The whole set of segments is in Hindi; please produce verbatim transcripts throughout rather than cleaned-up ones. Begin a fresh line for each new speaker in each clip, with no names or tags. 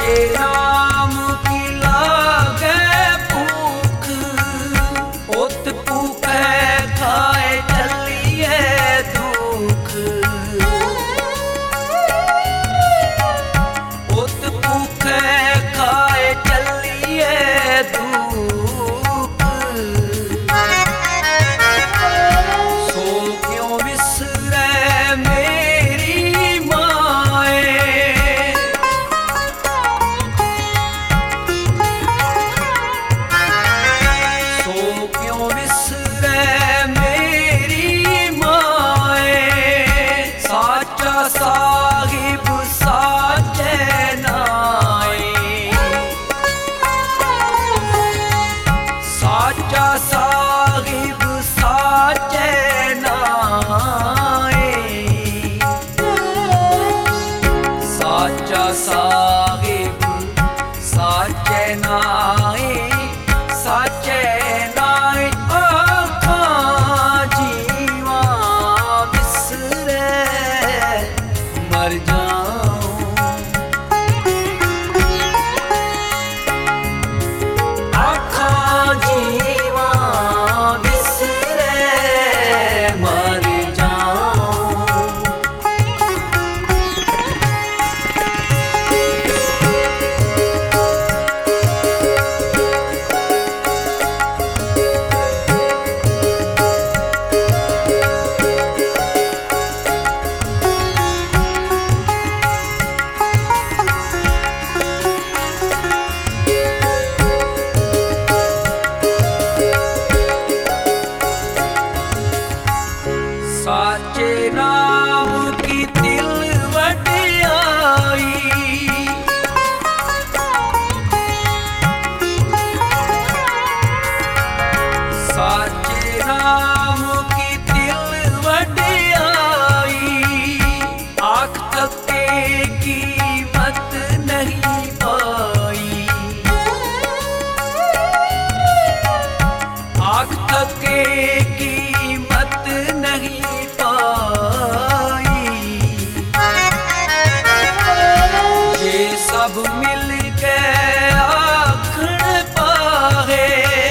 साचे राम की लागे भूख, उत भूखे खाए चलिए दुख। उत भूखे खाए चलिए दुख। सो क्यों विसरे मेरी माए, सो क्यों विसरे मेरी माए। साचा साहिब साचे नाए, साचा साहिब साचे नाए। साचा साहिब साचे नाए, साचे नाए। आखां जीवा विसरे मर जाऊं, आखां जीवा विसरे मर जाऊं। साचे राम की दिल वडियाई, साचे राम की दिल वडियाई। आँख तके कीमत नहीं पाई, आँख तके कीमत नहीं पाई। ये सब मिल के आखण पाहे,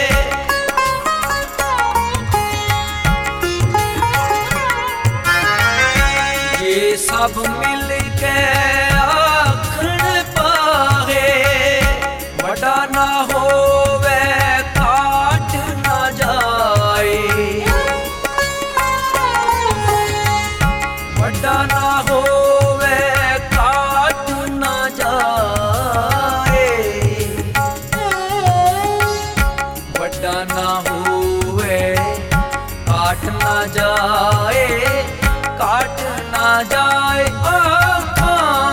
ये सब मिल के आखण पाहे। बड़ा ना होवे काट ना जाए, बड़ा ना होवे काट ना जाए। बड़ा ना होवे काट ना जाए, काट ना जाए। आखां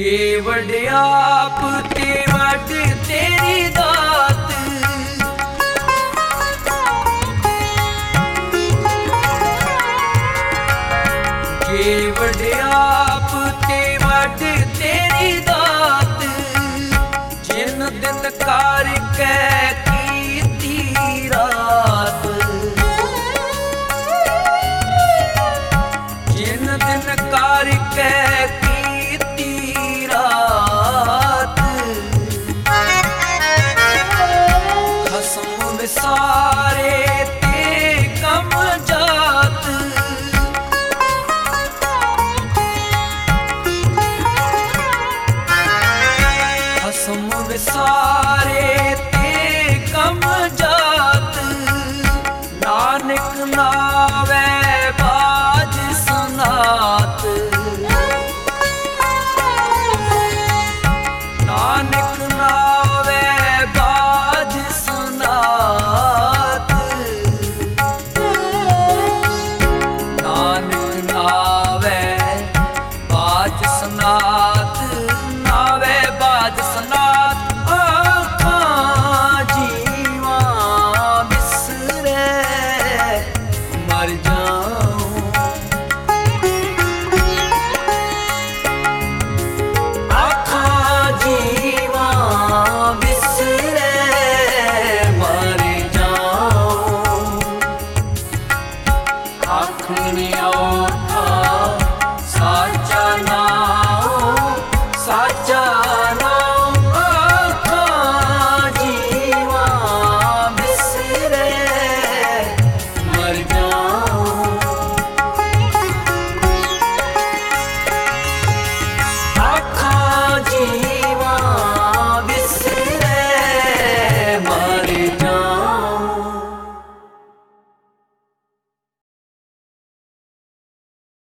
जे वड्याप ते वड तेरी दात, जे वड्याप ते वड तेरी दात, जिन दिन करके कीती रात, जिन दिन करके कीती रात, खसम विसारे ते कम जात, खसम विसारे ते कम जात, नानक नावे बाज सनात, नानक नावे बाज सनात, नानक नावे बाज सनात, नावे बाज सनात, आखां जीवा बिसरे मर जाऊं, आखां जीवा बिसरे मर जाऊं, आखने आओ